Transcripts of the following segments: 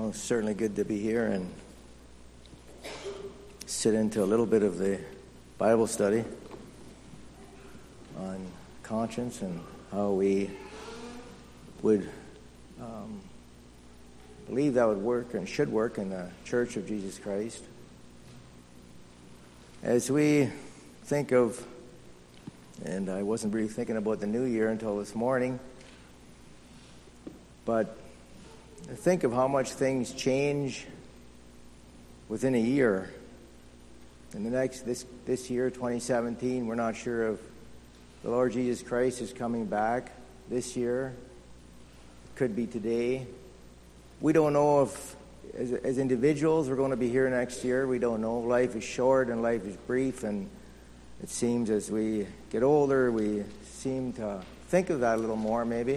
Well, it's certainly good to be here and sit into a little bit of the Bible study on conscience and how we would believe that would work and should work in the Church of Jesus Christ. As we think of, and I wasn't really thinking about the new year until this morning, but think of how much things change within a year. In this year, 2017, we're not sure if the Lord Jesus Christ is coming back this year. It could be today. We don't know if, as individuals, we're going to be here next year. We don't know. Life is short and life is brief, and it seems as we get older, we seem to think of that a little more, maybe.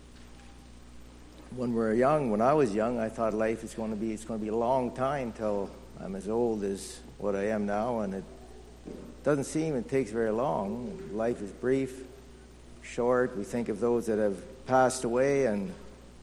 When I was young, I thought life is going to be a long time till I'm as old as what I am now, and it doesn't seem it takes very long. Life is brief, short. We think of those that have passed away, and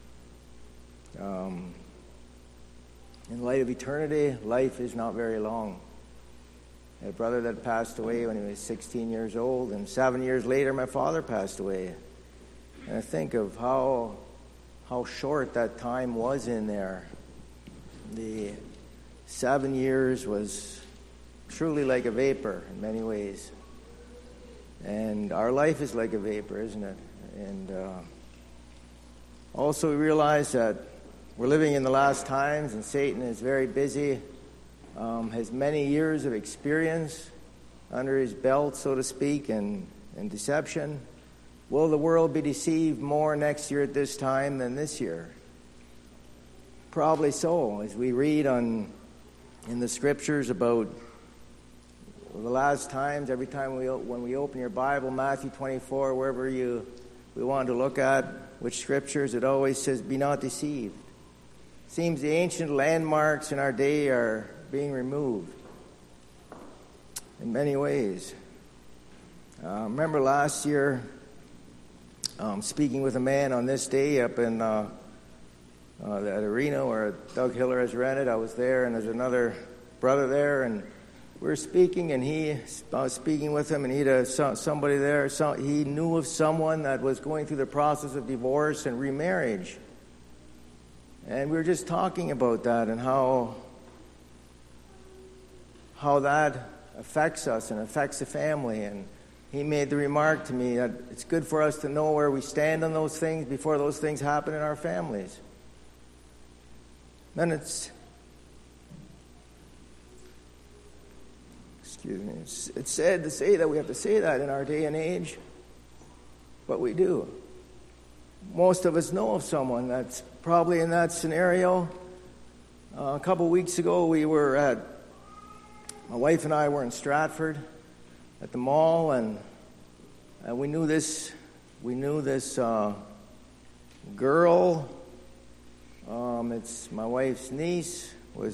in light of eternity, life is not very long. I had a brother that passed away when he was 16 years old, and 7 years later, my father passed away. And I think of how short that time was in there. The 7 years was truly like a vapor in many ways. And our life is like a vapor, isn't it? And also we realize that we're living in the last times, and Satan is very busy, has many years of experience under his belt, so to speak, and deception. Will the world be deceived more next year at this time than this year? Probably so. As we read in the scriptures about the last times, every time when we open your Bible, Matthew 24, wherever we want to look at which scriptures, it always says, "Be not deceived." Seems the ancient landmarks in our day are being removed in many ways. Remember last year, speaking with a man on this day up in that arena where Doug Hiller has rented. I was there, and there's another brother there, and we were speaking, and I was speaking with him, and he had somebody there. He knew of someone that was going through the process of divorce and remarriage. And we were just talking about that and how that affects us and affects the family. And he made the remark to me that it's good for us to know where we stand on those things before those things happen in our families. Then it's sad to say that we have to say that in our day and age, but we do. Most of us know of someone that's probably in that scenario. A couple weeks ago, my wife and I were in Stratford at the mall, and we knew this girl. It's my wife's niece.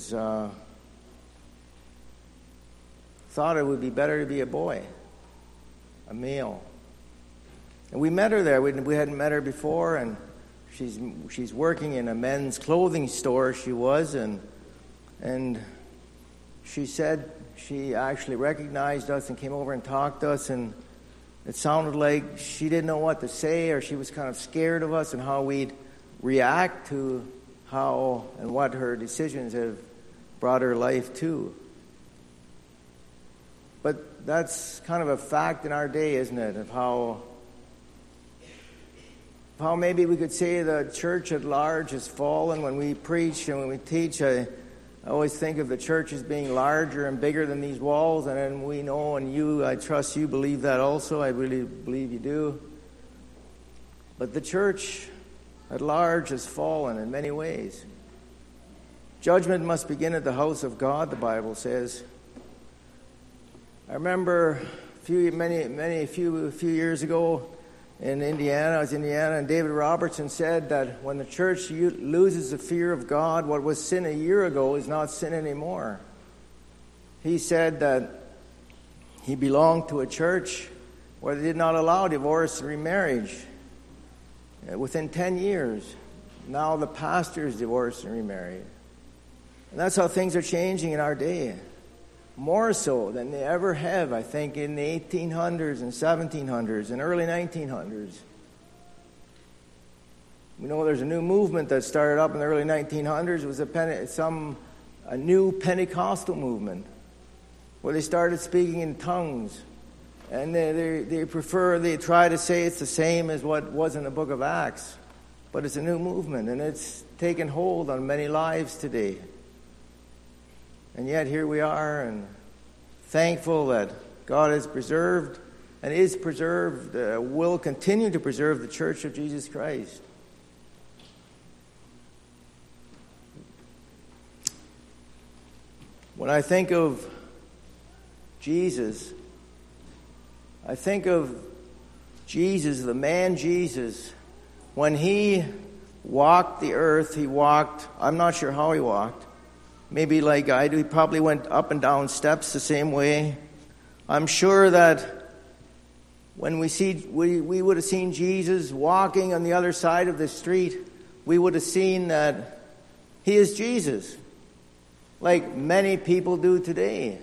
Thought it would be better to be a boy, a male. And we met her there. We hadn't met her before, and she's working in a men's clothing store. She was, and she said she actually recognized us and came over and talked to us, and it sounded like she didn't know what to say, or she was kind of scared of us and how we'd react to how and what her decisions have brought her life to. But that's kind of a fact in our day, isn't it, of how maybe we could say the church at large has fallen. When we preach and when we teach, I always think of the church as being larger and bigger than these walls, and then we know, and I trust you believe that also. I really believe you do. But the church at large has fallen in many ways. Judgment must begin at the house of God, the Bible says. I remember a few years ago in Indiana. I was in Indiana, and David Robertson said that when the church loses the fear of God, what was sin a year ago is not sin anymore. He said that he belonged to a church where they did not allow divorce and remarriage within 10 years. Now the pastor is divorced and remarried. And that's how things are changing in our day. More so than they ever have, I think, in the 1800s and 1700s and early 1900s. We know there's a new movement that started up in the early 1900s. It was a new Pentecostal movement where they started speaking in tongues. And they try to say it's the same as what was in the book of Acts. But it's a new movement, and it's taken hold on many lives today. And yet here we are, and thankful that God has preserved and is preserved, will continue to preserve the Church of Jesus Christ. When I think of Jesus, I think of Jesus, the man Jesus. When he walked the earth, I'm not sure how he walked. Maybe like I do. He probably went up and down steps the same way. I'm sure that when we would have seen Jesus walking on the other side of the street, we would have seen that he is Jesus, like many people do today.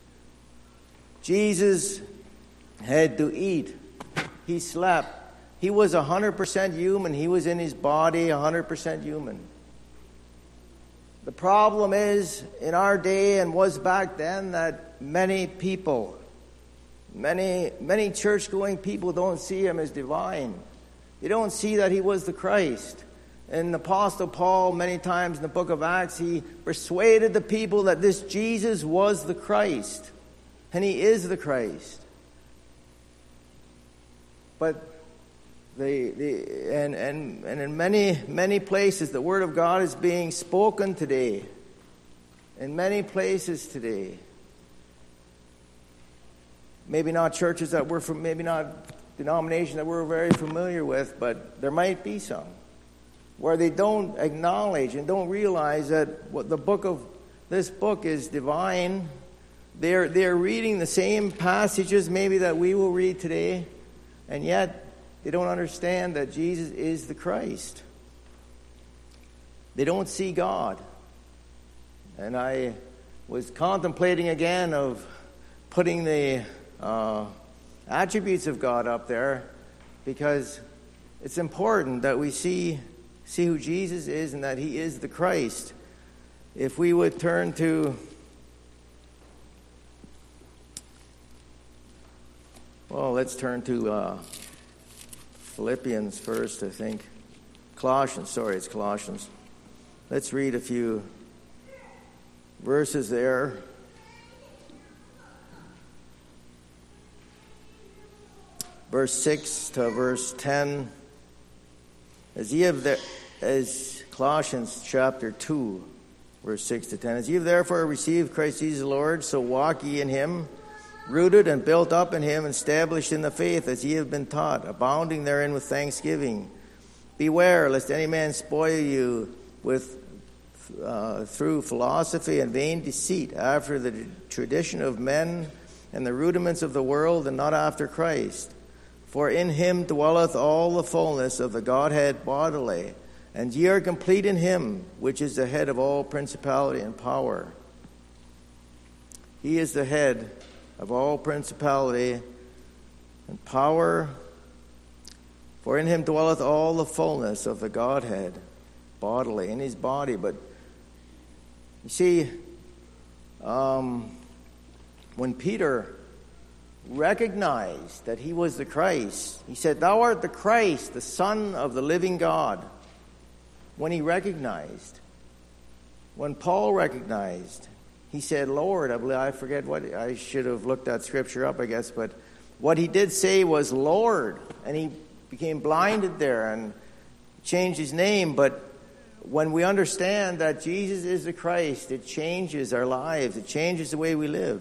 Jesus had to eat. He slept. He was 100% human. He was in his body 100% human. The problem is, in our day and was back then, that many people, many church-going people don't see him as divine. They don't see that he was the Christ. And the Apostle Paul, many times in the book of Acts, he persuaded the people that this Jesus was the Christ. And he is the Christ. But and in many places, the Word of God is being spoken today. In many places today. Maybe not churches that we're from, maybe not denominations that we're very familiar with, but there might be some where they don't acknowledge and don't realize that what this book is divine. They're reading the same passages maybe that we will read today, and yet they don't understand that Jesus is the Christ. They don't see God. And I was contemplating again of putting the attributes of God up there, because it's important that we see who Jesus is and that he is the Christ. If we would turn to let's turn to Philippians first, I think. It's Colossians. Let's read a few verses there. Verse 6 to verse 10. As Colossians chapter 2, verse 6 to 10. As ye have therefore received Christ Jesus the Lord, so walk ye in him, rooted and built up in him, established in the faith as ye have been taught, abounding therein with thanksgiving. Beware lest any man spoil you through philosophy and vain deceit, after the tradition of men and the rudiments of the world, and not after Christ. For in him dwelleth all the fullness of the Godhead bodily, and ye are complete in him, which is the head of all principality and power. He is the head of all principality and power. For in him dwelleth all the fullness of the Godhead bodily, in his body. But you see, when Peter recognized that he was the Christ, he said, "Thou art the Christ, the Son of the living God." When he recognized, when Paul recognized, he said, "Lord," I forget what, I should have looked that scripture up, I guess, but what he did say was "Lord," and he became blinded there and changed his name. But when we understand that Jesus is the Christ, it changes our lives. It changes the way we live.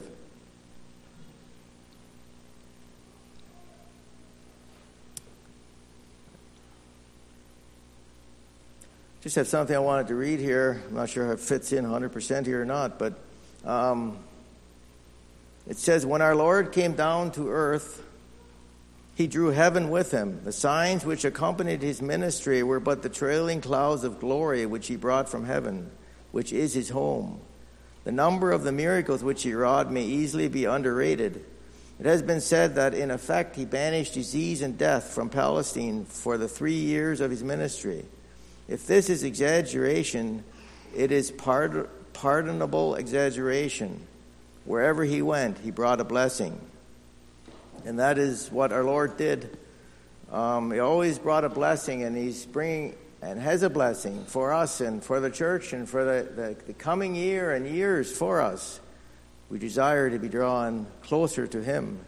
Just have something I wanted to read here. I'm not sure if it fits in 100% here or not, but it says, when our Lord came down to earth, He drew heaven with him. The signs which accompanied his ministry were but the trailing clouds of glory which he brought from heaven, which is his home. The number of the miracles which he wrought may easily be underrated. It has been said that, in effect, he banished disease and death from Palestine for the 3 years of his ministry. If this is exaggeration, it is pardonable exaggeration. Wherever he went, he brought a blessing. And that is what our Lord did. He always brought a blessing, and he's bringing and has a blessing for us and for the church and for the coming year and years for us. We desire to be drawn closer to him.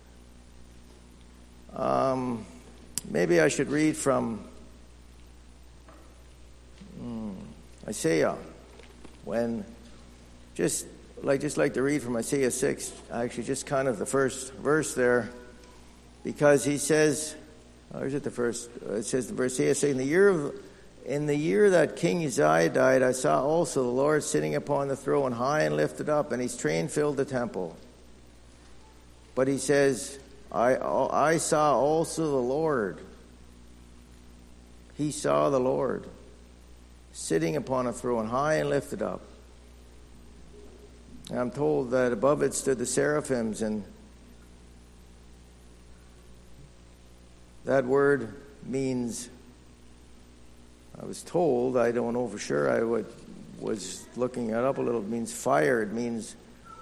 Maybe I should read from Isaiah. Just like to read from Isaiah 6, actually just kind of the first verse there, because he says, or is it the first? It says, the verse Isaiah saying, in the year that King Uzziah died, I saw also the Lord sitting upon the throne, high and lifted up, and his train filled the temple. But he says, I saw also the Lord. He saw the Lord sitting upon a throne, high and lifted up. And I'm told that above it stood the seraphims, and that word means, I was told, I don't know for sure, I was looking it up a little, it means fire. It means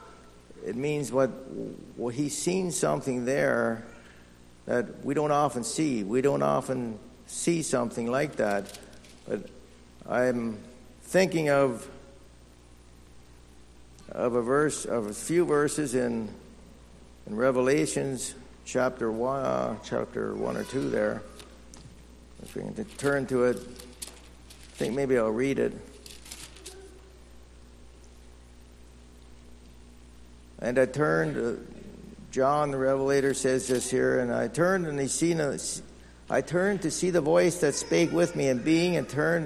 what he's seen something there that we don't often see. We don't often see something like that. But I'm thinking of a few verses in Revelations chapter 1 or 2 there. If we can turn to it, I think maybe I'll read it. And I turned, John the Revelator says this here, and I turned to see the voice that spake with me, and being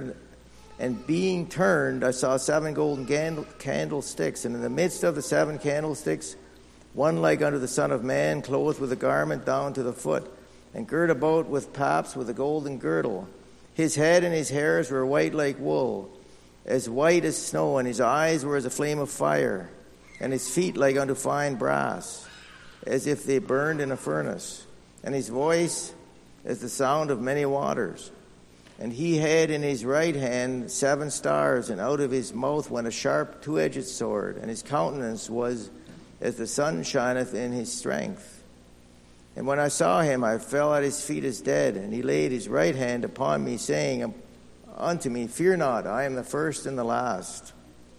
turned, I saw 7 golden candlesticks, and in the midst of the 7 candlesticks, one like unto the Son of Man, clothed with a garment down to the foot, and girt about with paps with a golden girdle. His head and his hairs were white like wool, as white as snow, and his eyes were as a flame of fire, and his feet like unto fine brass, as if they burned in a furnace, and his voice as the sound of many waters. And he had in his right hand 7 stars, and out of his mouth went a sharp 2-edged sword, and his countenance was as the sun shineth in his strength. And when I saw him, I fell at his feet as dead, and he laid his right hand upon me, saying unto me, Fear not, I am the first and the last.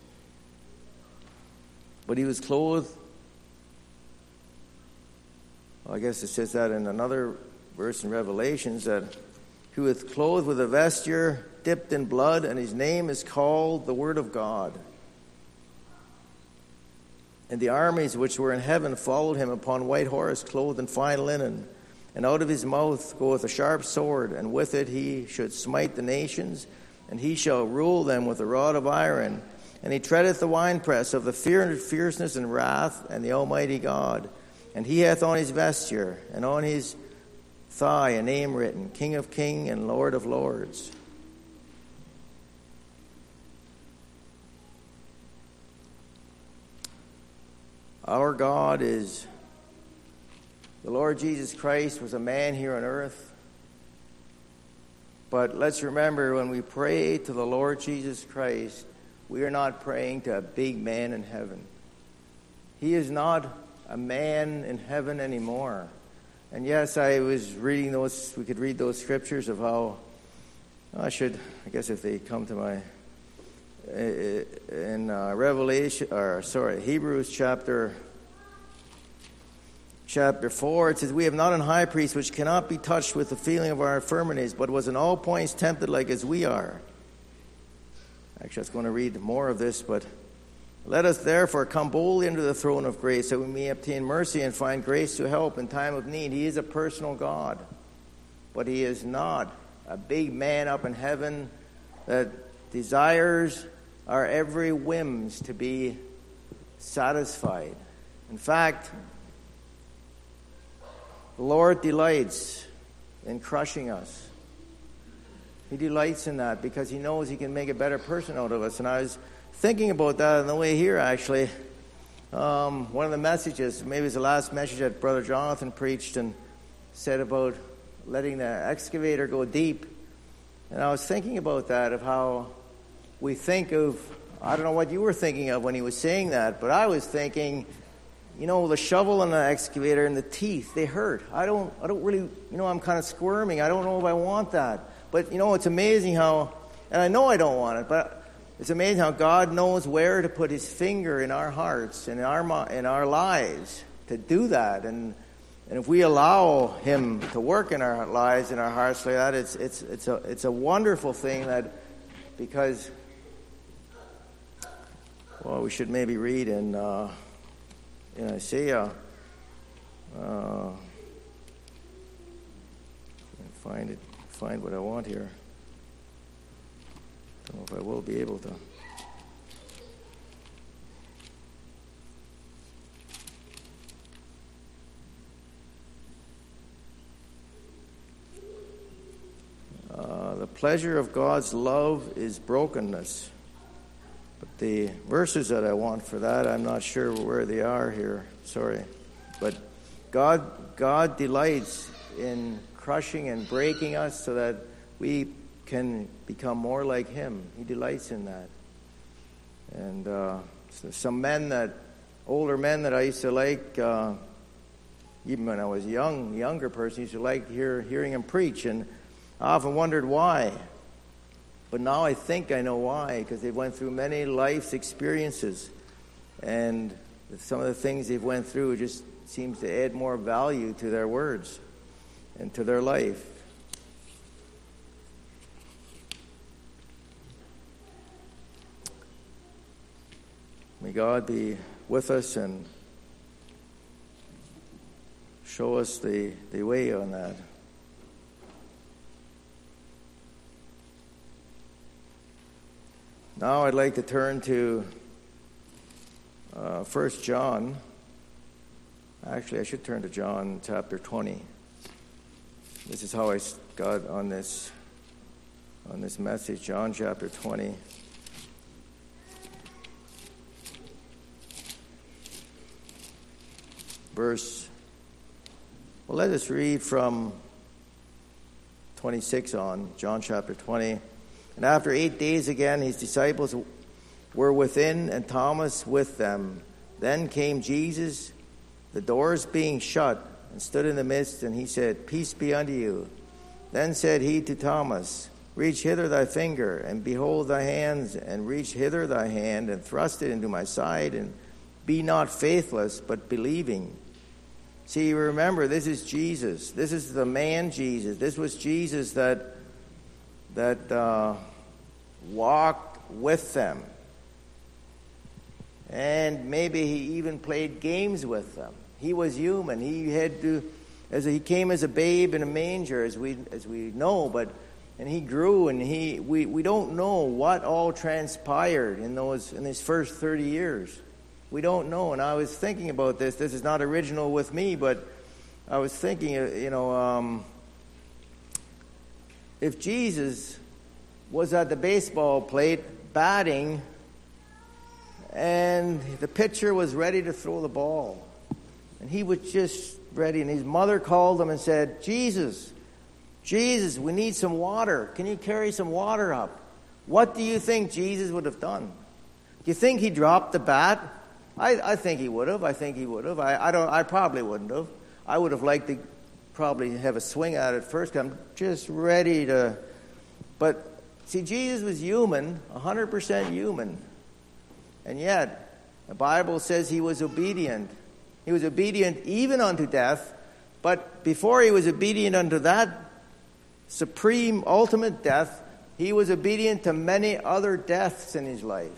But he was clothed, well, I guess it says that in another verse in Revelations, that he was clothed with a vesture dipped in blood, and his name is called the Word of God. And the armies which were in heaven followed him upon white horse, clothed in fine linen. And out of his mouth goeth a sharp sword, and with it he should smite the nations, and he shall rule them with a rod of iron. And he treadeth the winepress of the fierceness and wrath and the Almighty God. And he hath on his vesture, and on his thigh a name written, King of Kings and Lord of Lords. Our God is, the Lord Jesus Christ was a man here on earth. But let's remember, when we pray to the Lord Jesus Christ, we are not praying to a big man in heaven. He is not a man in heaven anymore. And yes, I was reading those, we could read those scriptures of how, I guess if they come to my, in Hebrews chapter 4, it says, We have not an high priest which cannot be touched with the feeling of our infirmities, but was in all points tempted like as we are. Actually, I was going to read more of this, but let us therefore come boldly into the throne of grace, that we may obtain mercy and find grace to help in time of need. He is a personal God, but he is not a big man up in heaven that desires our every whims to be satisfied. In fact, The Lord delights in crushing us. He delights in that because he knows he can make a better person out of us. And I was thinking about that on the way here, actually. One of the messages, maybe it was the last message that Brother Jonathan preached and said about letting the excavator go deep. And I was thinking about that, of how we think of, I don't know what you were thinking of when he was saying that, but I was thinking, the shovel and the excavator and the teeth, they hurt. I don't really, I'm kind of squirming. I don't know if I want that. But, it's amazing how, and I know I don't want it, but it's amazing how God knows where to put his finger in our hearts and in our lives to do that. And if we allow him to work in our lives, in our hearts like that, it's a wonderful thing that, because, we should maybe read in Isaiah, find what I want here. Don't know if I will be able to. The pleasure of God's love is brokenness. But the verses that I want for that, I'm not sure where they are here. Sorry. But God delights in crushing and breaking us so that we can become more like him. He delights in that. And so some older men that I used to like, even when I was younger person, used to like hearing him preach. And I often wondered why. But now I think I know why, because they went through many life's experiences. And some of the things they've went through just seems to add more value to their words and to their life. May God be with us and show us the way on that. Now I'd like to turn to 1 John. Actually, I should turn to John chapter 20. This is how I got on this message, John chapter 20. Let us read from 26 on, John chapter 20. And after 8 days again, his disciples were within, and Thomas with them. Then came Jesus, the doors being shut, and stood in the midst, and he said, "Peace be unto you." Then said he to Thomas, "Reach hither thy finger, and behold thy hands, and reach hither thy hand, and thrust it into my side, and be not faithless, but believing." See, remember, this is Jesus. This is the man Jesus. This was Jesus that walked with them. And maybe he even played games with them. He was human. He came as a babe in a manger, as we know, and he grew, and we don't know what all transpired in his first 30 years. We don't know. And I was thinking about this. This is not original with me, but I was thinking, if Jesus was at the baseball plate batting, and the pitcher was ready to throw the ball, and he was just ready, and his mother called him and said, Jesus, we need some water. Can you carry some water up? What do you think Jesus would have done? Do you think he dropped the bat? I think he would have. I probably wouldn't have. I would have liked to probably have a swing at it first. I'm just ready to. But see, Jesus was human, 100% human. And yet, the Bible says he was obedient. He was obedient even unto death. But before he was obedient unto that supreme, ultimate death, he was obedient to many other deaths in his life.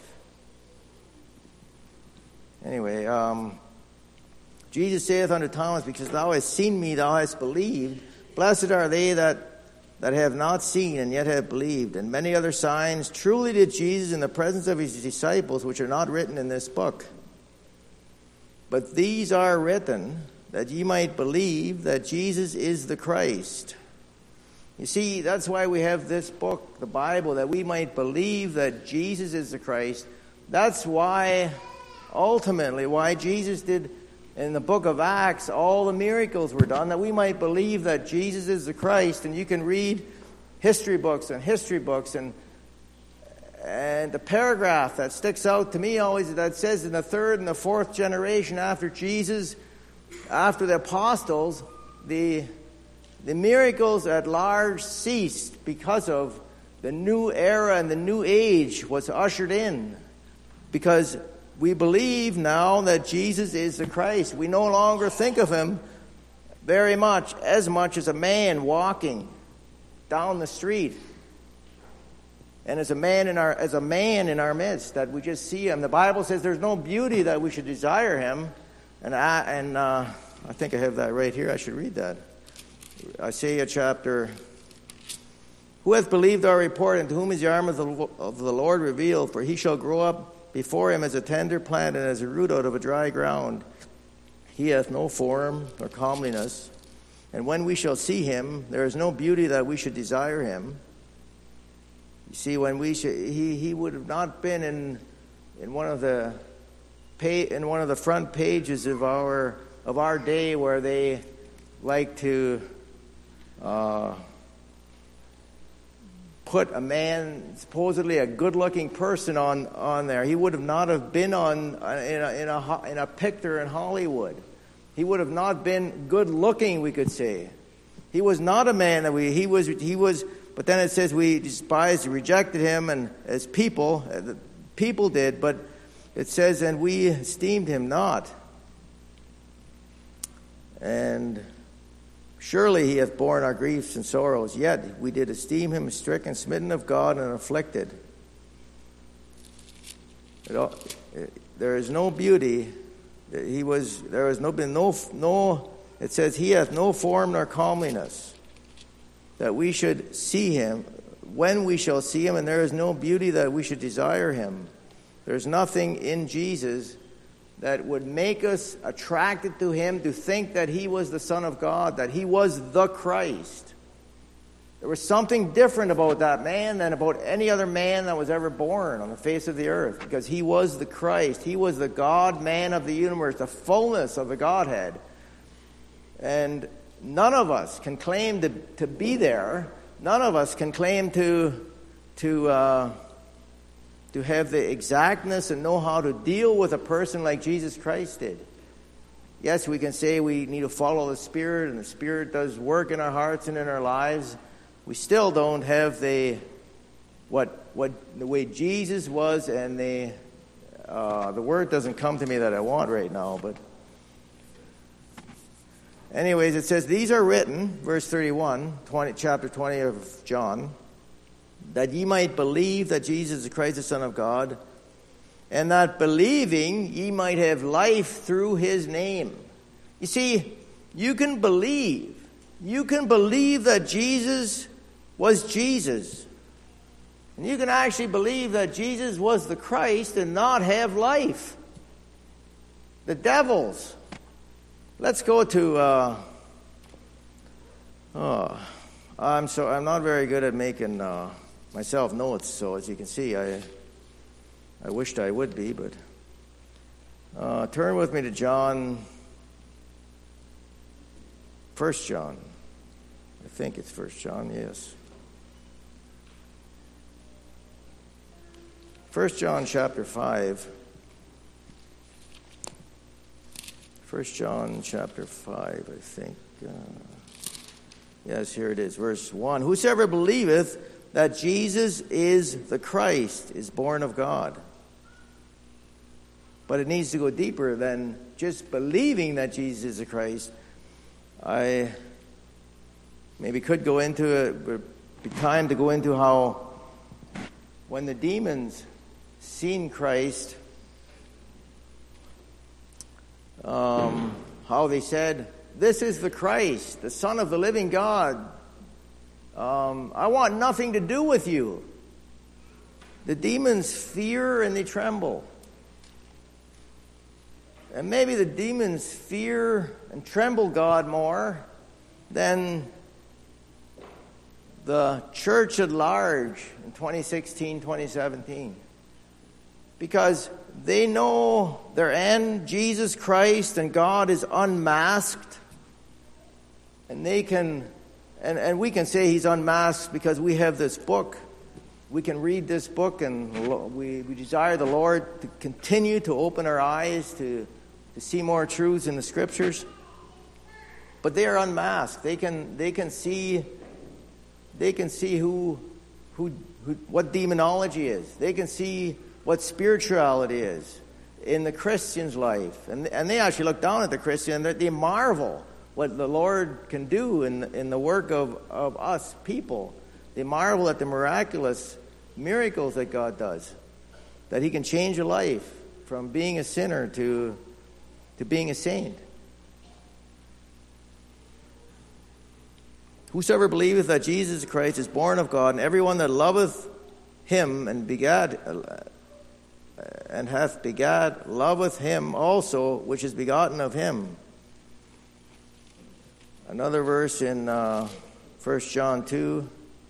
Anyway, Jesus saith unto Thomas, because thou hast seen me, thou hast believed. Blessed are they that have not seen and yet have believed. And many other signs truly did Jesus in the presence of his disciples, which are not written in this book. But these are written that ye might believe that Jesus is the Christ. You see, that's why we have this book, the Bible, that we might believe that Jesus is the Christ. That's why, ultimately, why Jesus did, in the book of Acts, all the miracles were done, that we might believe that Jesus is the Christ. And you can read history books, and the paragraph that sticks out to me always, that says in the third and the fourth generation after Jesus, after the apostles, the miracles at large ceased because of the new era and the new age was ushered in. Because we believe now that Jesus is the Christ. We no longer think of him as much as a man walking down the street. And as a man in our midst, that we just see him. The Bible says there's no beauty that we should desire him. And I think I have that right here. I should read that. Isaiah chapter. Who hath believed our report, and to whom is the arm of the Lord revealed? For he shall grow up before him as a tender plant, and as a root out of a dry ground. He hath no form nor comeliness. And when we shall see him, there is no beauty that we should desire him. You see, when he would have not been in one of the front pages of our day, where they like to put a man, supposedly a good-looking person, on there. He would have not have been in a picture in Hollywood. He would have not been good-looking, we could say. He was not a man that he was. But then it says we despised, rejected him, and as people did. But it says, and we esteemed him not. And surely he hath borne our griefs and sorrows, yet we did esteem him stricken, smitten of God, and afflicted. There is no beauty. There has been no. It says he hath no form nor comeliness, that we should see him. When we shall see him, and there is no beauty that we should desire him. There's nothing in Jesus that would make us attracted to him, to think that he was the Son of God, that he was the Christ. There was something different about that man than about any other man that was ever born on the face of the earth, because he was the Christ. He was the God-man of the universe, the fullness of the Godhead. And none of us can claim to be there. None of us can claim to have the exactness and know how to deal with a person like Jesus Christ did. Yes, we can say we need to follow the Spirit, and the Spirit does work in our hearts and in our lives. We still don't have the way Jesus was, and the word doesn't come to me that I want right now, but anyways, it says, these are written, verse 31, chapter 20 of John, that ye might believe that Jesus is Christ, the Son of God, and that believing ye might have life through his name. You see, you can believe that Jesus was Jesus. And you can actually believe that Jesus was the Christ and not have life. The devils. Let's go to I'm not very good at making myself notes, so as you can see, I wished I would be, but turn with me to John, 1 John. I think it's 1 John, yes. 1 John chapter 5. 1 John chapter 5, I think. Yes, here it is, verse 1. Whosoever believeth that Jesus is the Christ is born of God. But it needs to go deeper than just believing that Jesus is the Christ. I maybe could go into it, but it'd be time to go into how when the demons seen Christ, how they said, "This is the Christ, the Son of the living God. I want nothing to do with you." The demons fear and they tremble. And maybe the demons fear and tremble God more than the church at large in 2016, 2017. Because they know their end, Jesus Christ and God is unmasked. And they can, and we can say he's unmasked because we have this book. We can read this book, and we desire the Lord to continue to open our eyes to see more truths in the Scriptures. But they are unmasked. They can see what demonology is. They can see what spirituality is in the Christian's life. And they actually look down at the Christian and they marvel what the Lord can do in the work of us people. They marvel at the miraculous miracles that God does. That he can change a life from being a sinner to being a saint. Whosoever believeth that Jesus Christ is born of God, and everyone that loveth him and hath begat, loveth him also which is begotten of him. Another verse in 1 John 2.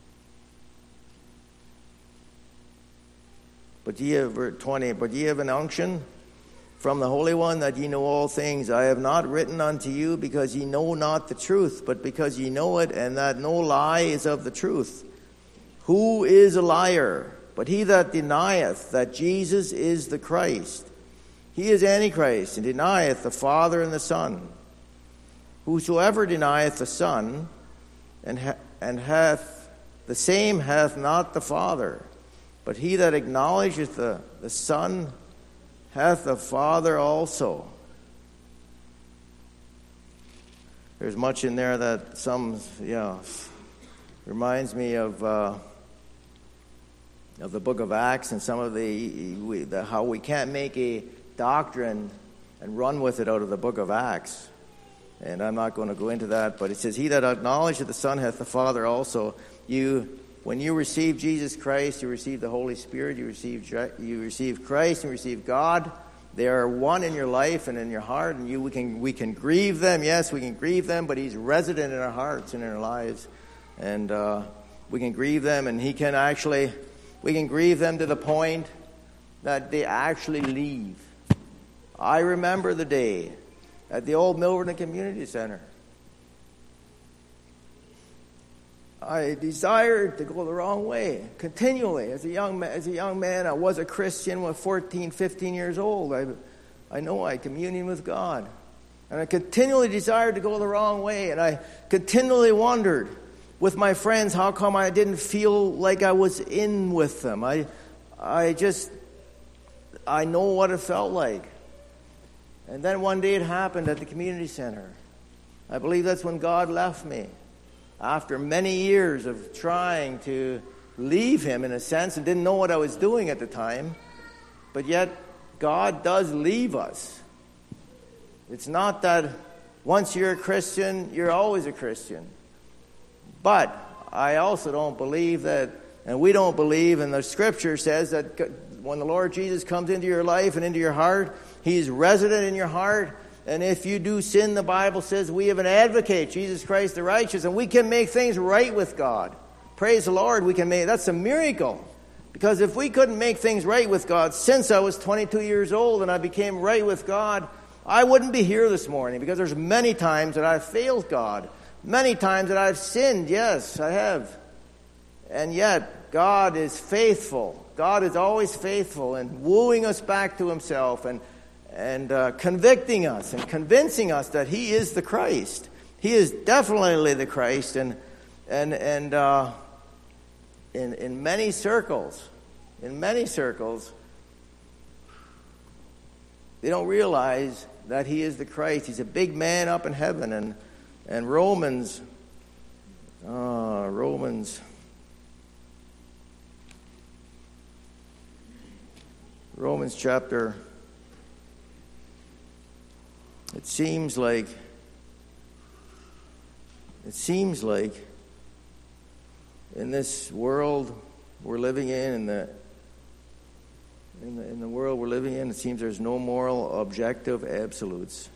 But ye have 20. But ye have an unction from the Holy One, that ye know all things. I have not written unto you because ye know not the truth, but because ye know it, and that no lie is of the truth. Who is a liar? But he that denieth that Jesus is the Christ. He is Antichrist, and denieth the Father and the Son. Whosoever denieth the Son, and hath the same hath not the Father. But he that acknowledgeth the Son hath the Father also. There's much in there that reminds me of the book of Acts, and some of how we can't make a doctrine and run with it out of the book of Acts. And I'm not going to go into that, but it says, he that acknowledgeth the Son hath the Father also. When you receive Jesus Christ, you receive the Holy Spirit, you receive Christ, you receive God. They are one in your life and in your heart, and we can grieve them. Yes, we can grieve them, but he's resident in our hearts and in our lives. And we can grieve them, and we can grieve them to the point that they actually leave. I remember the day at the old Milverton Community Center. I desired to go the wrong way continually. As a young man, I was a Christian when 14, 15 years old. I know I communion with God. And I continually desired to go the wrong way. And I continually wondered with my friends how come I didn't feel like I was in with them. I know what it felt like. And then one day it happened at the community center. I believe that's when God left me. After many years of trying to leave him in a sense, and didn't know what I was doing at the time, but yet God does leave us. It's not that once you're a Christian, you're always a Christian. But I also don't believe that, and we don't believe, and the Scripture says that when the Lord Jesus comes into your life and into your heart, he's resident in your heart. And if you do sin, the Bible says we have an advocate, Jesus Christ the righteous, and we can make things right with God. Praise the Lord, that's a miracle. Because if we couldn't make things right with God since I was 22 years old and I became right with God, I wouldn't be here this morning, because there's many times that I've failed God. Many times that I've sinned, yes, I have. And yet, God is faithful. God is always faithful in wooing us back to himself and convicting us and convincing us that he is the Christ. He is definitely the Christ, and in many circles, they don't realize that he is the Christ. He's a big man up in heaven, and Romans chapter. It seems like in this world we're living in in the world we're living in, it seems there's no moral objective absolutes.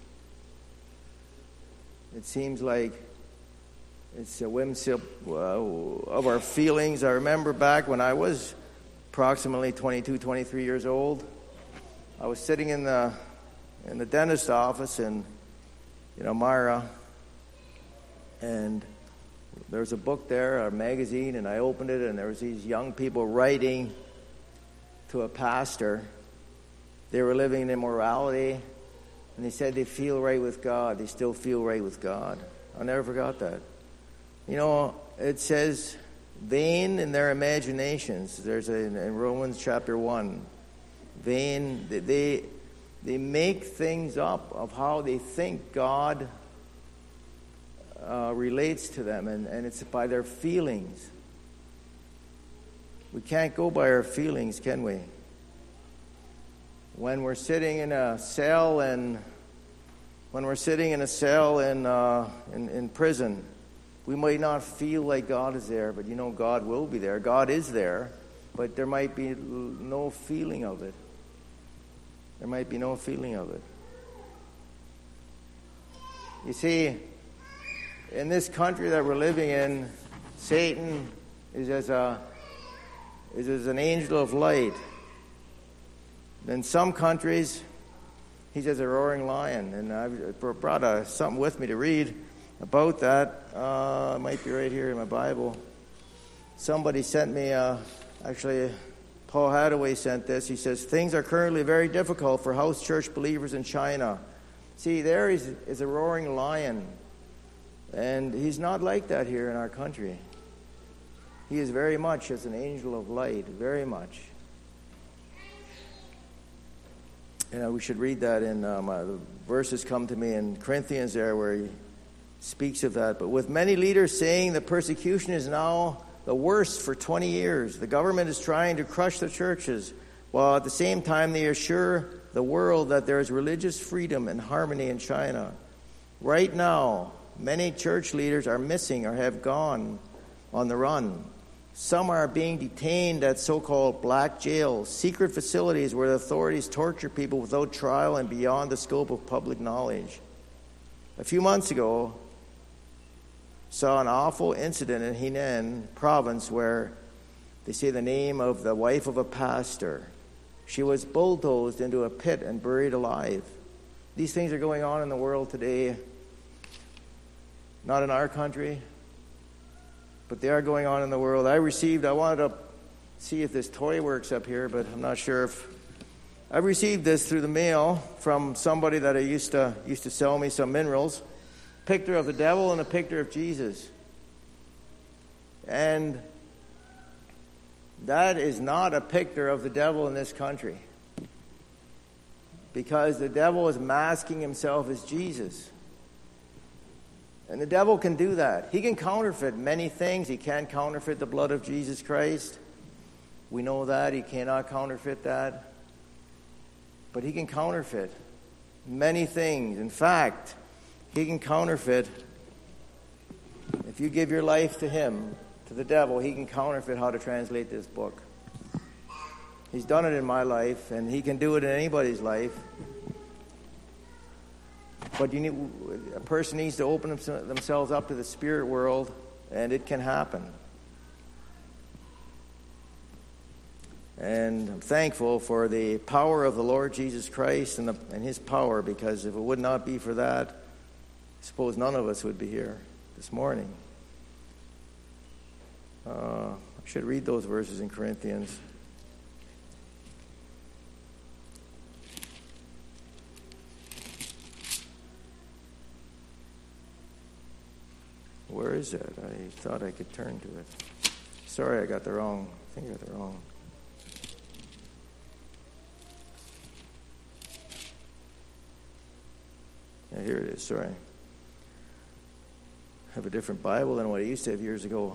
It seems like it's a whimsy of our feelings. I remember back when I was approximately 22, 23 years old, I was sitting in the dentist office in Elmira, and there was a book there, a magazine, and I opened it, and there was these young people writing to a pastor. They were living in immorality, and they said they feel right with God. They still feel right with God. I never forgot that. It says, vain in their imaginations. There's in Romans chapter 1. Vain, they make things up of how they think God relates to them, and it's by their feelings. We can't go by our feelings, can we? When we're sitting in a cell in prison, we might not feel like God is there, but God will be there. God is there, but there might be no feeling of it. There might be no feeling of it. You see, in this country that we're living in, Satan is as an angel of light. In some countries, he's as a roaring lion. And I've brought something with me to read about that. It might be right here in my Bible. Somebody sent me, actually, Paul Hathaway sent this. He says, things are currently very difficult for house church believers in China. See, there is a roaring lion. And he's not like that here in our country. He is very much as an angel of light, very much. We should read that in the verses come to me in Corinthians there where he speaks of that. But with many leaders saying the persecution is now the worst for 20 years, the government is trying to crush the churches, while at the same time they assure the world that there is religious freedom and harmony in China. Right now, many church leaders are missing or have gone on the run. Some are being detained at so-called black jails, secret facilities where the authorities torture people without trial and beyond the scope of public knowledge. A few months ago, saw an awful incident in Henan province where they say the name of the wife of a pastor. She was bulldozed into a pit and buried alive. These things are going on in the world today. Not in our country, but they are going on in the world. I wanted to see if this toy works up here, but I'm not sure if I received this through the mail from somebody that I used to sell me some minerals. Picture of the devil and a picture of Jesus. And that is not a picture of the devil in this country. Because the devil is masking himself as Jesus. And the devil can do that. He can counterfeit many things. He can't counterfeit the blood of Jesus Christ. We know that. He cannot counterfeit that. But he can counterfeit many things. In fact, he can counterfeit, if you give your life to him, to the devil, he can counterfeit how to translate this book. He's done it in my life, and he can do it in anybody's life. But a person needs to open themselves up to the spirit world, and it can happen. And I'm thankful for the power of the Lord Jesus Christ and his power, because if it would not be for that, I suppose none of us would be here this morning. I should read those verses in Corinthians. Where is it? I thought I could turn to it. Sorry, I think I got the wrong. Yeah, here it is, sorry. I have a different Bible than what I used to have years ago.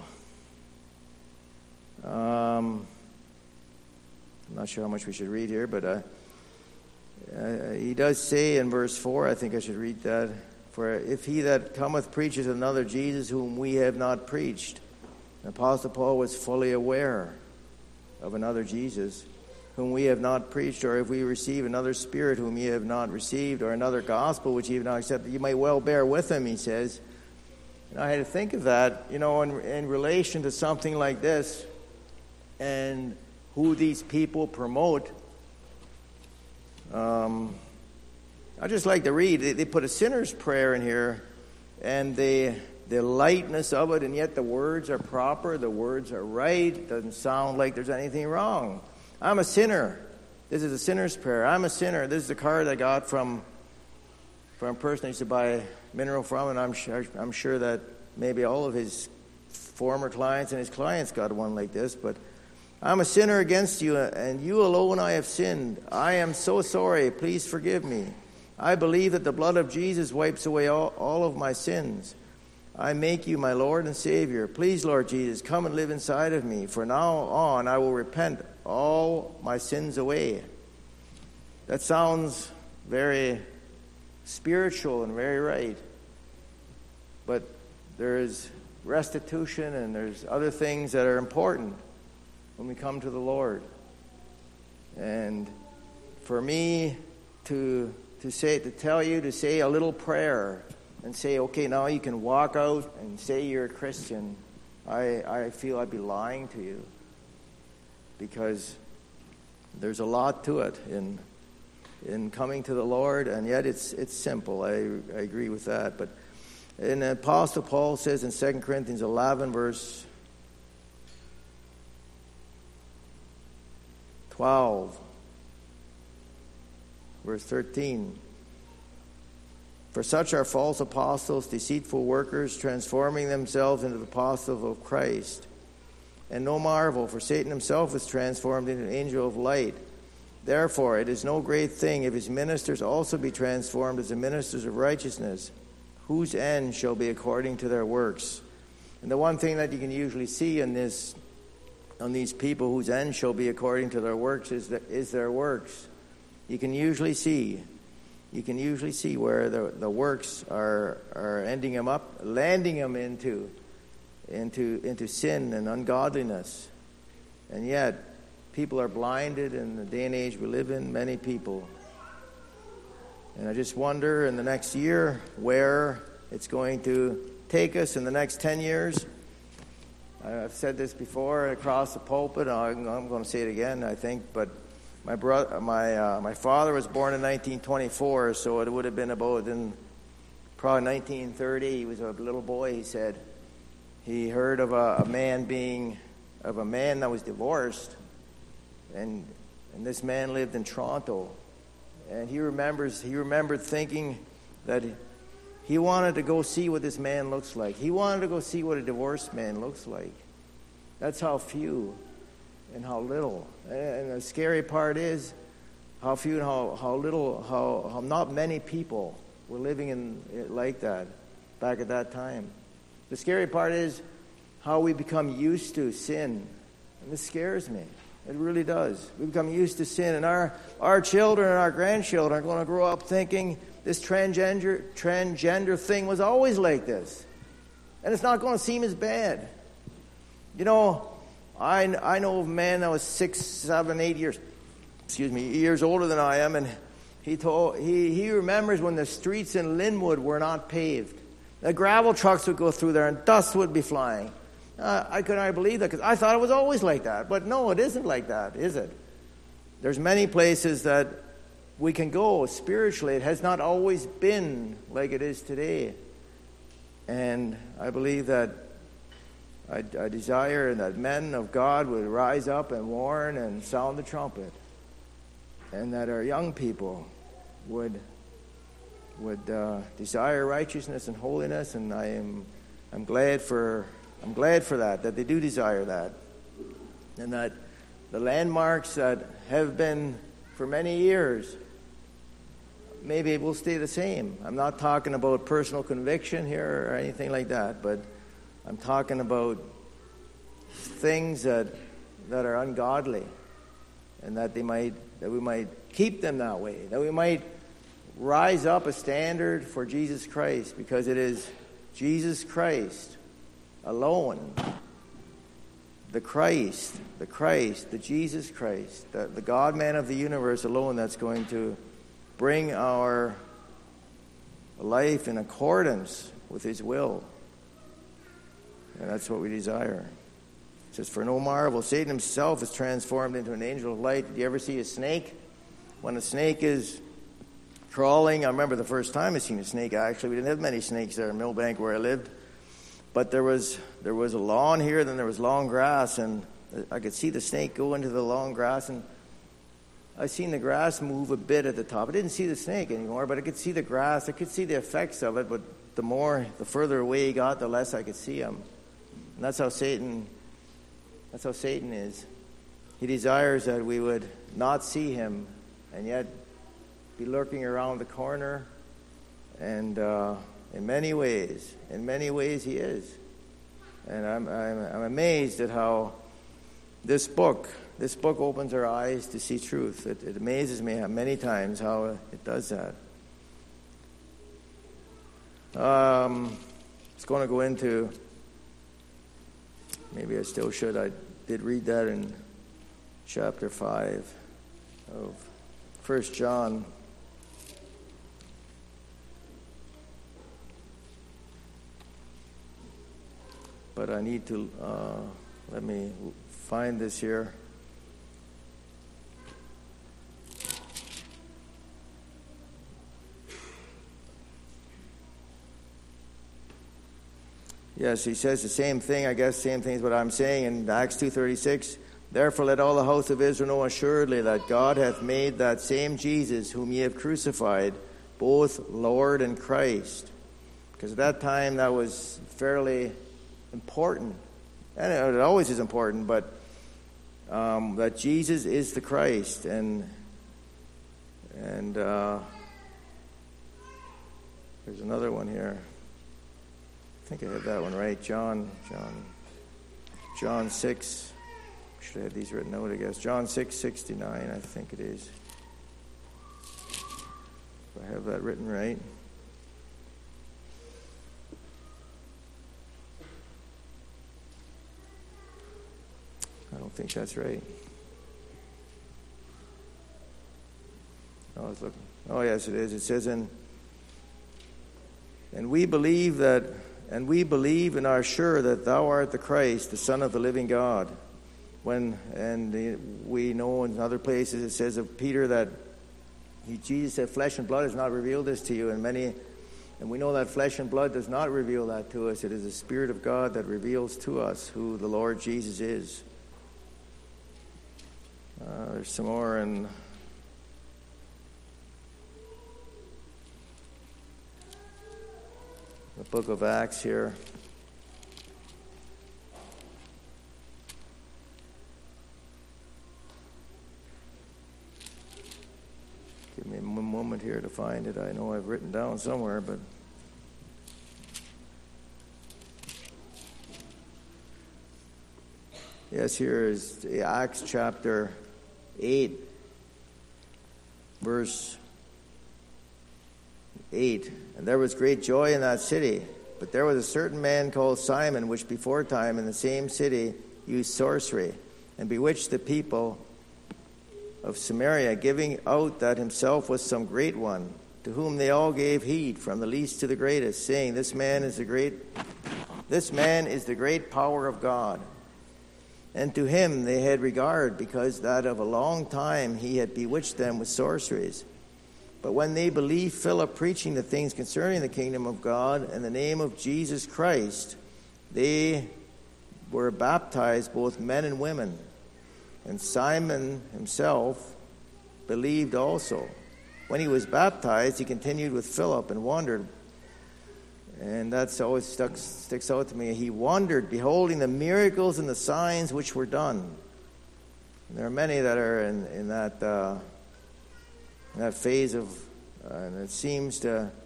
I'm not sure how much we should read here, but he does say in verse 4, I think I should read that. For if he that cometh preaches another Jesus whom we have not preached, the Apostle Paul was fully aware of another Jesus. whom we have not preached, or if we receive another spirit whom ye have not received, or another gospel which ye have not accepted, you might well bear with him, he says. And I had to think of that, in relation to something like this and who these people promote. I just like to read. They put a sinner's prayer in here, and the lightness of it, and yet the words are proper, the words are right. It doesn't sound like there's anything wrong. I'm a sinner. This is a sinner's prayer. I'm a sinner. This is the card I got from a person I used to buy mineral from, and I'm sure that maybe all of his former clients and his clients got one like this. But I'm a sinner against you, and you alone I have sinned. I am so sorry. Please forgive me. I believe that the blood of Jesus wipes away all of my sins. I make you my Lord and Savior. Please, Lord Jesus, come and live inside of me. For now on I will repent all my sins away. That sounds very spiritual and very right. But there's restitution and there's other things that are important when we come to the Lord. And for me to tell you to say a little prayer and say, okay, now you can walk out and say you're a Christian, I feel I'd be lying to you, because there's a lot to it in coming to the Lord, and yet it's simple. I agree with that. But in Apostle Paul says in 2 Corinthians 11, verse 12, verse 13, for such are false apostles, deceitful workers, transforming themselves into the apostles of Christ. And no marvel, for Satan himself is transformed into an angel of light. Therefore, it is no great thing if his ministers also be transformed as the ministers of righteousness, whose end shall be according to their works. And the one thing that you can usually see on these people whose end shall be according to their works is their works. You can usually see where the works are ending them up, landing them into sin and ungodliness. And yet, people are blinded in the day and age we live in, many people. And I just wonder in the next year where it's going to take us in the next 10 years. I've said this before across the pulpit. I'm going to say it again, I think. But my father was born in 1924, so it would have been about in probably 1930. He was a little boy. He said he heard of a man that was divorced, and this man lived in Toronto, and he remembered thinking that he wanted to go see what this man looks like. He wanted to go see what a divorced man looks like. That's how few and how little. And the scary part is how few and how little, how not many people were living in it like that back at that time. The scary part is how we become used to sin. And this scares me. It really does. We become used to sin. And our children and our grandchildren are going to grow up thinking this transgender thing was always like this. And it's not going to seem as bad. You know, I know of a man that was 6, 7, 8 years older than I am, and he remembers when the streets in Linwood were not paved. The gravel trucks would go through there and dust would be flying. I could not believe that, because I thought it was always like that. But no, it isn't like that, is it? There's many places that we can go spiritually. It has not always been like it is today. And I believe that I desire that men of God would rise up and warn and sound the trumpet, and that our young people would desire righteousness and holiness. And I'm glad for that they do desire that, and that the landmarks that have been for many years maybe will stay the same. I'm not talking about personal conviction here or anything like that, but I'm talking about things that are ungodly, and that we might keep them that way, that we might rise up a standard for Jesus Christ, because it is Jesus Christ alone the Christ, the Jesus Christ, the God-man of the universe alone that's going to bring our life in accordance with his will. And that's what we desire. It says, for no marvel, Satan himself is transformed into an angel of light. Did you ever see a snake? When a snake is crawling, I remember the first time I seen a snake, actually. We didn't have many snakes there in Millbank where I lived. But there was a lawn here, then there was long grass, and I could see the snake go into the long grass, and I seen the grass move a bit at the top. I didn't see the snake anymore, but I could see the grass. I could see the effects of it, but the further away he got, the less I could see him. And that's how Satan is. He desires that we would not see him, and yet be lurking around the corner, and in many ways he is. And I'm amazed at how this book opens our eyes to see truth. It amazes me many times how it does that. It's going to go into, maybe I still should, I did read that in chapter 5 of 1 John. But I need to, let me find this here. Yes, he says the same thing, I guess, same thing as what I'm saying in Acts 2:36. Therefore let all the house of Israel know assuredly that God hath made that same Jesus whom ye have crucified, both Lord and Christ. Because at that time that was fairly important, and it always is important, but that Jesus is the Christ, and there's another one here. I think I have that one right. John 6. Should have had these written out, I guess. John 6:69, I think it is. If I have that written right. I don't think that's right. I was looking. Oh, yes, it is. It says, and we believe and are sure that thou art the Christ, the Son of the living God. We know in other places it says of Peter that Jesus said, flesh and blood has not revealed this to you, and we know that flesh and blood does not reveal that to us. It is the Spirit of God that reveals to us who the Lord Jesus is. There's some more in the book of Acts here. Give me a moment here to find it. I know I've written down somewhere, but yes, here is Acts chapter 8, verse 8. And there was great joy in that city. But there was a certain man called Simon, which before time in the same city used sorcery, and bewitched the people of Samaria, giving out that himself was some great one, to whom they all gave heed, from the least to the greatest, saying, This man is the great power of God. And to him they had regard, because that of a long time he had bewitched them with sorceries. But when they believed Philip preaching the things concerning the kingdom of God and the name of Jesus Christ, they were baptized, both men and women. And Simon himself believed also. When he was baptized, he continued with Philip and wondered. And that's always sticks out to me. He wondered, beholding the miracles and the signs which were done. And there are many that are in that phase of, and it seems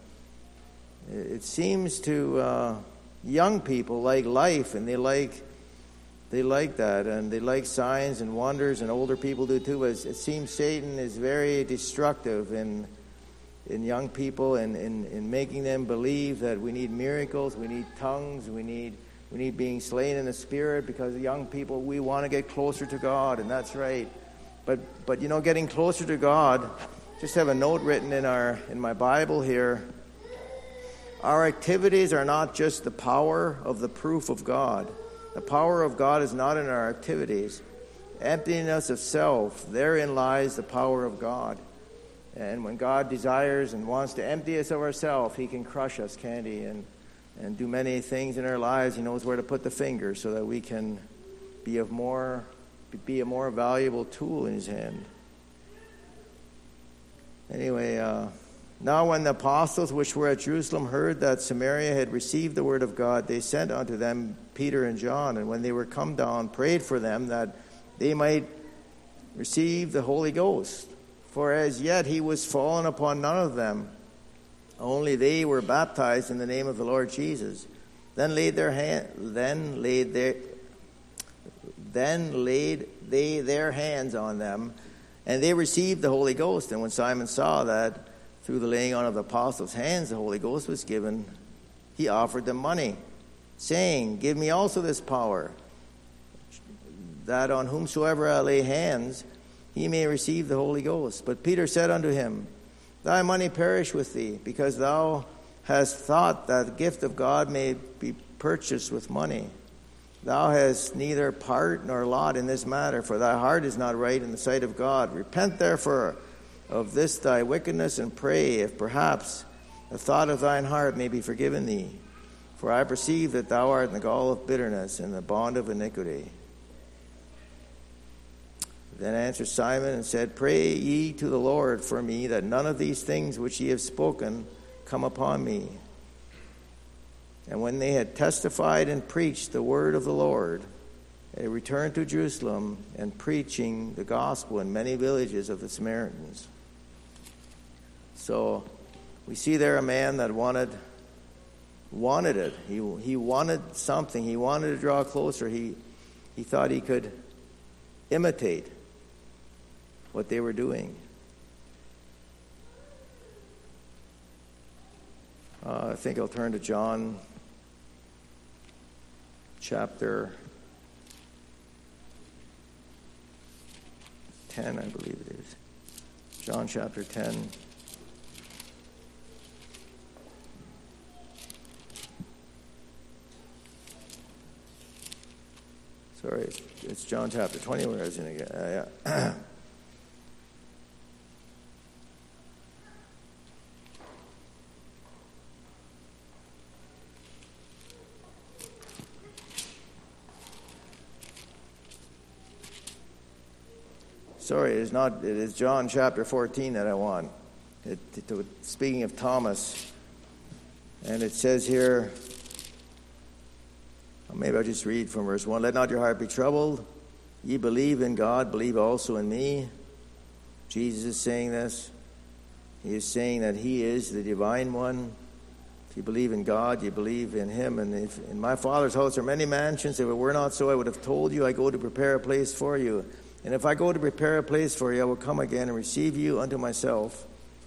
to young people like life, and they like that, and they like signs and wonders, and older people do too. But it seems Satan is very destructive in young people, and in making them believe that we need miracles, we need tongues, we need We need being slain in the Spirit, because young people, we want to get closer to God, and that's right. But you know, getting closer to God, just have a note written in my Bible here. Our activities are not just the power of the proof of God. The power of God is not in our activities. Emptiness of self, therein lies the power of God. And when God desires and wants to empty us of ourselves, He can crush us, can't He? And do many things in our lives. He knows where to put the finger so that we can be a more valuable tool in His hand. Anyway, now when the apostles which were at Jerusalem heard that Samaria had received the word of God, they sent unto them Peter and John, and when they were come down, prayed for them that they might receive the Holy Ghost. For as yet He was fallen upon none of them, only they were baptized in the name of the Lord Jesus. Then laid they their hands on them, and they received the Holy Ghost. And when Simon saw that through the laying on of the apostles' hands the Holy Ghost was given, he offered them money, saying, Give me also this power, that on whomsoever I lay hands, he may receive the Holy Ghost. But Peter said unto him, Thy money perish with thee, because thou hast thought that the gift of God may be purchased with money. Thou hast neither part nor lot in this matter, for thy heart is not right in the sight of God. Repent therefore of this thy wickedness, and pray, if perhaps the thought of thine heart may be forgiven thee. For I perceive that thou art in the gall of bitterness and the bond of iniquity. Then answered Simon and said, Pray ye to the Lord for me, that none of these things which ye have spoken come upon me. And when they had testified and preached the word of the Lord, they returned to Jerusalem, and preaching the gospel in many villages of the Samaritans. So we see there a man that wanted it. He wanted something. He wanted to draw closer. He thought he could imitate what they were doing. I think I'll turn to John chapter 10, I believe it is. John chapter 10. Sorry, it's John chapter 20 where I was in again. Sorry, it is John chapter 14 that I want. Speaking of Thomas, and it says here, maybe I'll just read from verse 1. Let not your heart be troubled. Ye believe in God, believe also in me. Jesus is saying this. He is saying that He is the divine one. If you believe in God, you believe in Him. And if in my Father's house are many mansions, if it were not so, I would have told you, I go to prepare a place for you. And if I go to prepare a place for you, I will come again and receive you unto myself.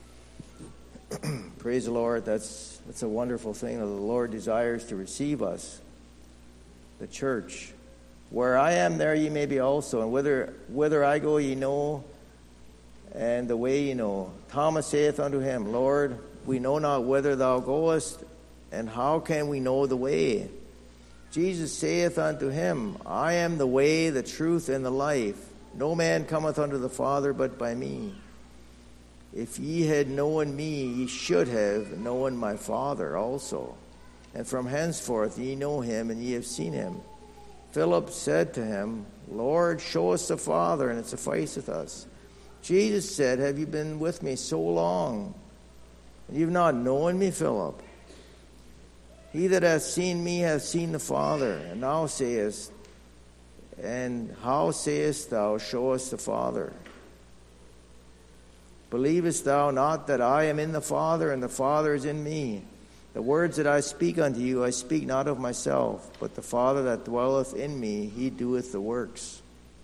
Praise the Lord. That's a wonderful thing that the Lord desires to receive us, the church. Where I am, there ye may be also. And whither I go, ye know, and the way ye know. Thomas saith unto him, Lord, we know not whither thou goest, and how can we know the way? Jesus saith unto him, I am the way, the truth, and the life. No man cometh unto the Father but by me. If ye had known me, ye should have known my Father also. And from henceforth ye know him, and ye have seen him. Philip said to him, Lord, show us the Father, and it sufficeth us. Jesus said, Have you been with me so long, and you've not known me, Philip? He that hath seen me hath seen the Father. And thou sayest, And how sayest thou, Show us the Father? Believest thou not that I am in the Father, and the Father is in me? The words that I speak unto you, I speak not of myself, but the Father that dwelleth in me, He doeth the works.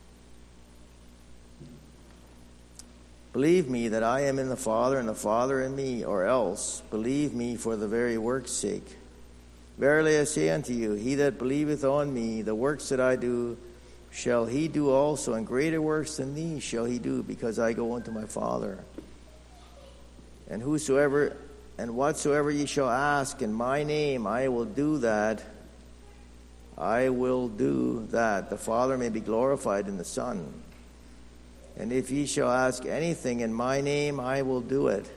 Believe me that I am in the Father, and the Father in me, or else believe me for the very work's sake. Verily I say unto you, he that believeth on me, the works that I do, shall he do also, and greater works than these shall he do, because I go unto my Father. And whatsoever ye shall ask in my name, I will do that. I will do that the Father may be glorified in the Son. And if ye shall ask anything in my name, I will do it.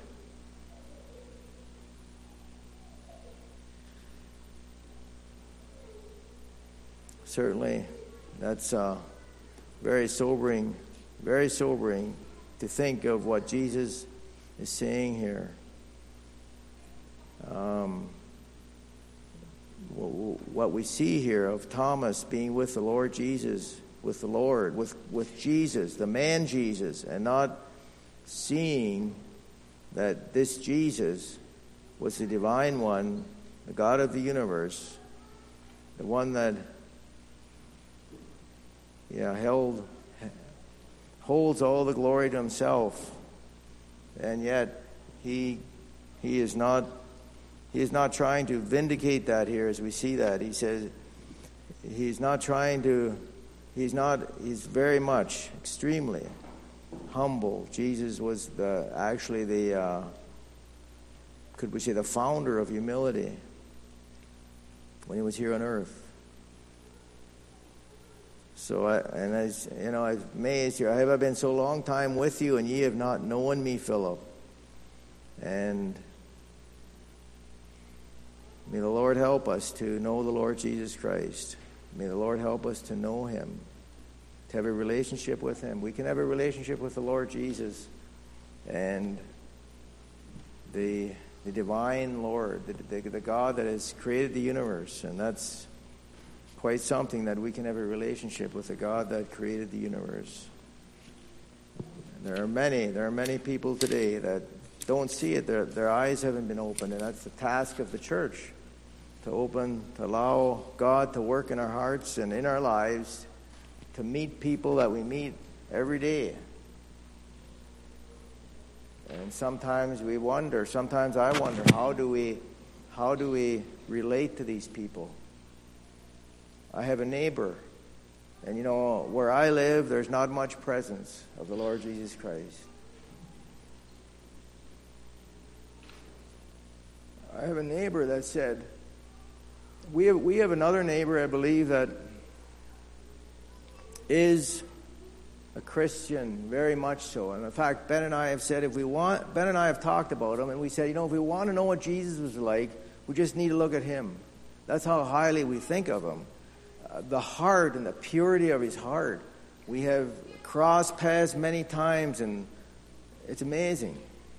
Certainly, that's very sobering to think of what Jesus is saying here. What we see here of Thomas being with the Lord Jesus, with the Lord, with Jesus, the man Jesus, and not seeing that this Jesus was the divine one, the God of the universe, the one that holds all the glory to himself, and yet he is not trying to vindicate that here, as we see that. He says he's very much, extremely humble. Jesus was the founder of humility when he was here on earth. So, as I'm amazed here. Have I been so long time with you, and ye have not known me, Philip? And may the Lord help us to know the Lord Jesus Christ. May the Lord help us to know him, to have a relationship with him. We can have a relationship with the Lord Jesus and the divine Lord, the God that has created the universe. And that's quite something, that we can have a relationship with the God that created the universe. And there are many people today that don't see it. Their eyes haven't been opened, and that's the task of the church, to allow God to work in our hearts and in our lives, to meet people that we meet every day. And sometimes I wonder, how do we relate to these people? I have a neighbor, and where I live, there's not much presence of the Lord Jesus Christ. I have a neighbor that said, we have another neighbor, I believe, that is a Christian, very much so. And in fact, Ben and I have talked about him, and we said, if we want to know what Jesus was like, we just need to look at him. That's how highly we think of him. The heart and the purity of his heart. We have crossed paths many times, and it's amazing.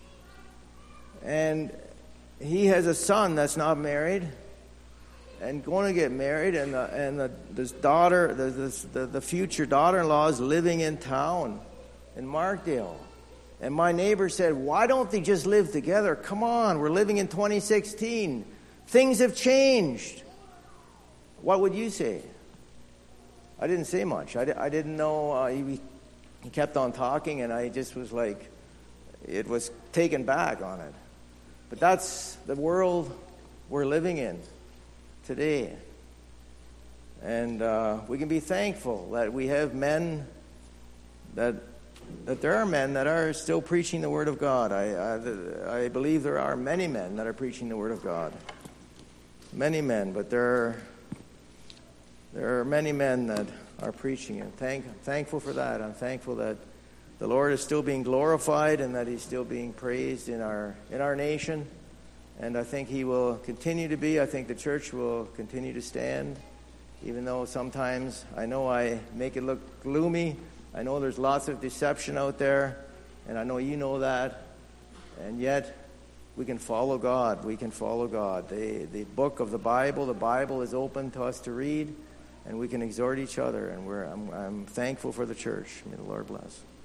And he has a son that's not married and going to get married, and this daughter, the future daughter-in-law, is living in town in Markdale. And my neighbor said, why don't they just live together? Come on, we're living in 2016. Things have changed. What would you say? I didn't say much. I didn't know. He kept on talking, and I just was like, it was taken back on it. But that's the world we're living in today. And we can be thankful that we have men, that there are men that are still preaching the Word of God. I believe there are many men that are preaching the Word of God. Many men, but there are many men that are preaching, and thankful for that. I'm thankful that the Lord is still being glorified and that he's still being praised in our nation. And I think he will continue to be. I think the church will continue to stand, even though sometimes I know I make it look gloomy. I know there's lots of deception out there, and I know you know that. And yet, we can follow God. We can follow God. The book of the Bible is open to us to read, and we can exhort each other. And I'm thankful for the church. May the Lord bless.